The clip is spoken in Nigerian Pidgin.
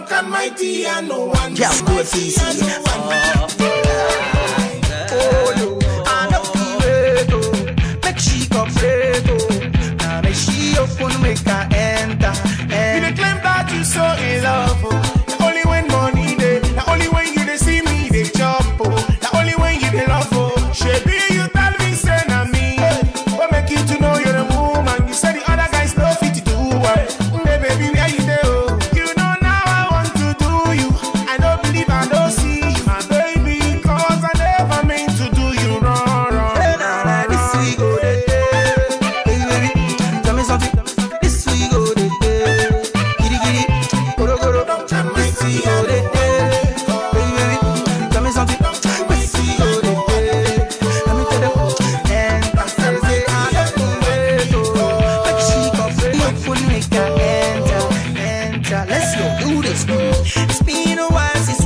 strong and mighty and no one. Yeah, good easy. I don't feel it. Make she complete. Now make she open, make her enter. You dey claim that you so in love. The only when money dey, the only when you dey see me dey chop. The only when you dey love. Shebi you tell me say na me. What make you to know you're a woman? You say the other guys no fit to do what? Hey baby, where you dey? You know now I want to do you. I don't believe I don't see you, my baby, 'cause I never meant to do you wrong. Hey, nah, this we go day. Hey baby, tell me something. This we go day. Giddy giddy, goro goro. This we go day. Hey baby, tell me something. This we go day. Let me tell them. And I say I don't wait. Make she come free up for make her enter. Let's go do this. It's been a while since